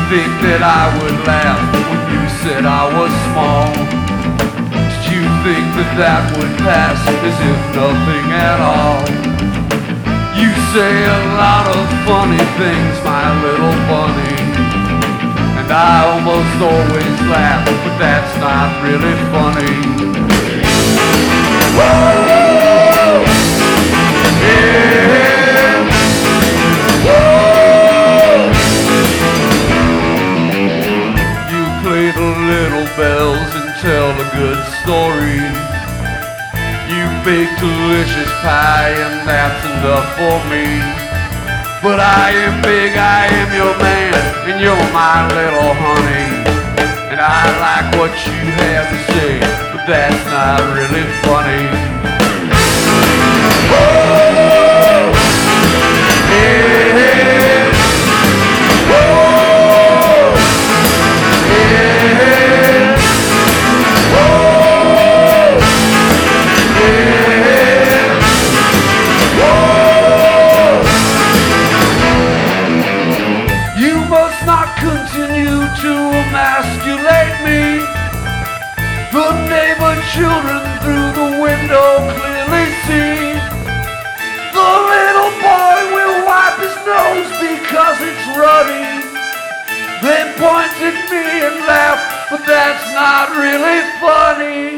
think that I would laugh when you said I was small? Did you think that that would pass as if nothing at all? You say a lot of funny things, my little bunny, and I almost always laugh, but that's not really funny. Whoa! Yeah! Whoa! You play the little bells and tell the good stories. You bake delicious pie and that's enough for me. But I am big, I am your man, and you're my little honey. And I like what you have to say, but that's not really funny. Whoa! Yeah! Whoa! Yeah! Whoa! Yeah! Whoa! You must not continue to emasculate me. The neighbor children through the window clearly see. The little boy will wipe his nose because it's ruddy. They point at me and laugh, but that's not really funny.